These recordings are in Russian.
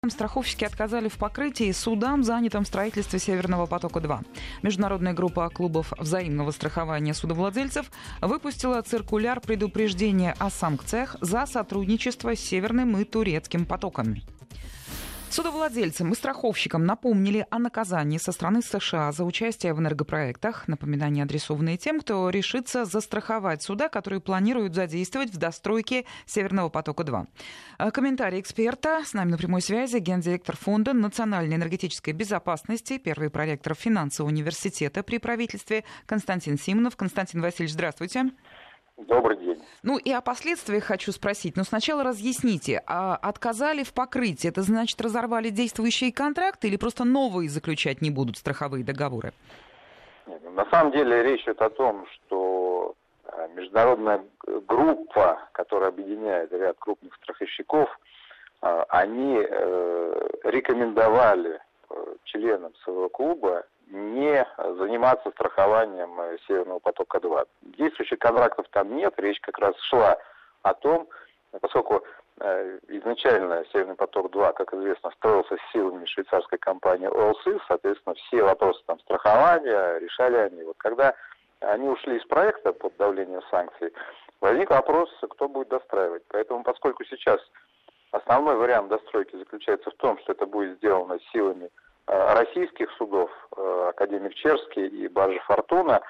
Страховщики отказали в покрытии судам, занятым в строительстве «Северного потока-2». Международная группа клубов взаимного страхования судовладельцев выпустила циркуляр предупреждения о санкциях за сотрудничество с «Северным» и «Турецким потоками». Судовладельцам и страховщикам напомнили о наказании со стороны США за участие в энергопроектах. Напоминания адресованы тем, кто решится застраховать суда, которые планируют задействовать в достройке «Северного потока-2». Комментарий эксперта. С нами на прямой связи гендиректор Фонда национальной энергетической безопасности, первый проректор финансового университета при правительстве Константин Симонов. Константин Васильевич, здравствуйте. Добрый день. И о последствиях хочу спросить. Но сначала разъясните, отказали в покрытии, это значит разорвали действующие контракты или просто новые заключать не будут страховые договоры? Нет, на самом деле речь идет о том, что международная группа, которая объединяет ряд крупных страховщиков, они рекомендовали членам своего клуба не заниматься страхованием «Северного потока-2». Действующих контрактов там нет, речь как раз шла о том, поскольку изначально «Северный поток-2», как известно, строился силами швейцарской компании ОЛСИС, соответственно, все вопросы там страхования решали они. Вот когда они ушли из проекта под давлением санкций, возник вопрос, кто будет достраивать. Поэтому, поскольку сейчас основной вариант достройки заключается в том, что это будет сделано силами российских судов, Академик Черский и баржа «Фортуна»,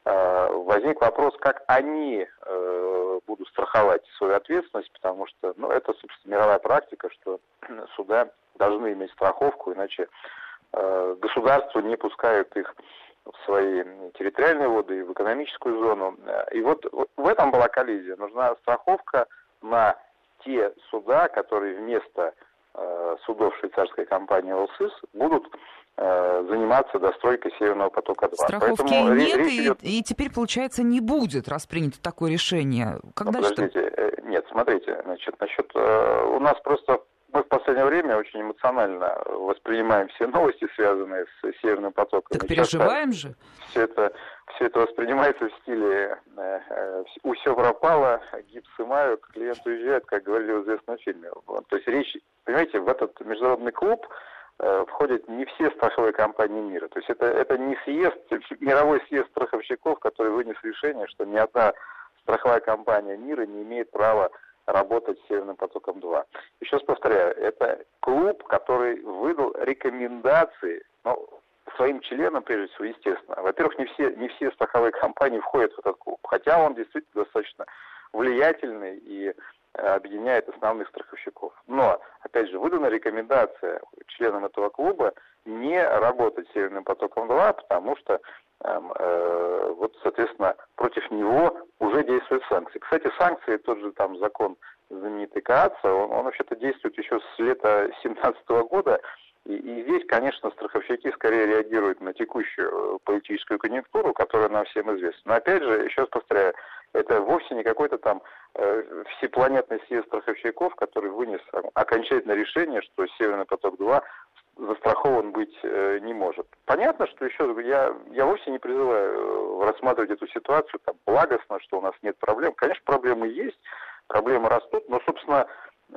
возник вопрос, как они будут страховать свою ответственность, потому что это, собственно, мировая практика, что суда должны иметь страховку, иначе государство не пускает их в свои территориальные воды и в экономическую зону. И вот в этом была коллизия. Нужна страховка на те суда, которые вместо судов швейцарской компании ОЛСИС будут заниматься достройкой «Северного потока-2». Страховки поэтому нет, и теперь, получается, не будет, раз принято такое решение. Подождите, нет, смотрите, насчет у нас просто мы в последнее время очень эмоционально воспринимаем все новости, связанные с «Северным потоком». Так переживаем же. Все это воспринимается в стиле «все пропало, гипс сымают, клиент уезжает», как говорили в известном фильме. То есть речь, понимаете, в этот международный клуб входят не все страховые компании мира. То есть это не съезд, мировой съезд страховщиков, который вынес решение, что ни одна страховая компания мира не имеет права работать с «Северным потоком-2». Еще раз повторяю, это клуб, который выдал рекомендации, своим членам, прежде всего, естественно. Во-первых, не все страховые компании входят в этот клуб, хотя он действительно достаточно влиятельный и объединяет основных страховщиков. Но, опять же, выдана рекомендация членам этого клуба не работать с «Северным потоком-2», потому что, соответственно, против него уже действуют санкции. Кстати, санкции, тот же там закон знаменитый КААЦа, он вообще-то действует еще с лета 2017 года, и здесь, конечно, страховщики скорее реагируют на текущую политическую конъюнктуру, которая нам всем известна. Но опять же, еще раз повторяю, это вовсе не какой-то там всепланетный съезд страховщиков, который вынес окончательное решение, что «Северный поток-2» застрахован быть не может. Понятно, что еще я вовсе не призываю рассматривать эту ситуацию там благостно, что у нас нет проблем. Конечно, проблемы есть, проблемы растут, но, собственно,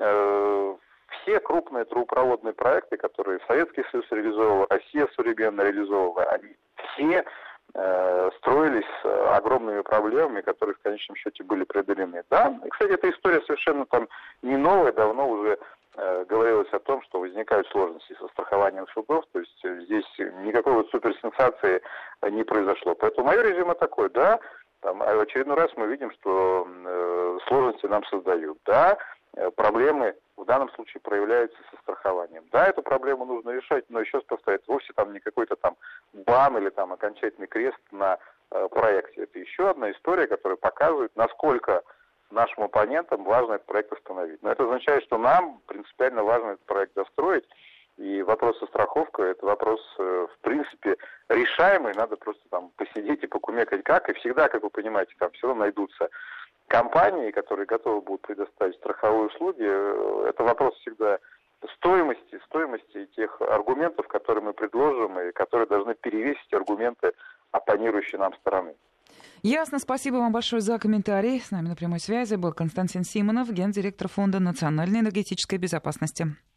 все крупные трубопроводные проекты, которые Советский Союз реализовывал, Россия современно реализовывала, они все строились с огромными проблемами, которые в конечном счете были преодолены. Да, и, кстати, эта история совершенно там не новая, давно уже говорилось о том, что возникают сложности со страхованием судов, то есть здесь никакой вот суперсенсации не произошло. Поэтому мое резюме такое, да, там, в очередной раз мы видим, что сложности нам создают. Да, проблемы в данном случае проявляются со страхованием. Да, эту проблему нужно решать, но еще раз повторяю, вовсе там не какой-то там бан или там окончательный крест на проекте. Это еще одна история, которая показывает, насколько нашим оппонентам важно этот проект остановить. Но это означает, что нам принципиально важно этот проект достроить, и вопрос со страховкой – это вопрос, в принципе, решаемый, надо просто там посидеть и покумекать как, и всегда, как вы понимаете, там все равно найдутся компании, которые готовы будут предоставить страховые услуги. Это вопрос всегда стоимости тех аргументов, которые мы предложим, и которые должны перевесить аргументы оппонирующей нам стороны. Ясно. Спасибо вам большое за комментарий. С нами на прямой связи был Константин Симонов, гендиректор Фонда национальной энергетической безопасности.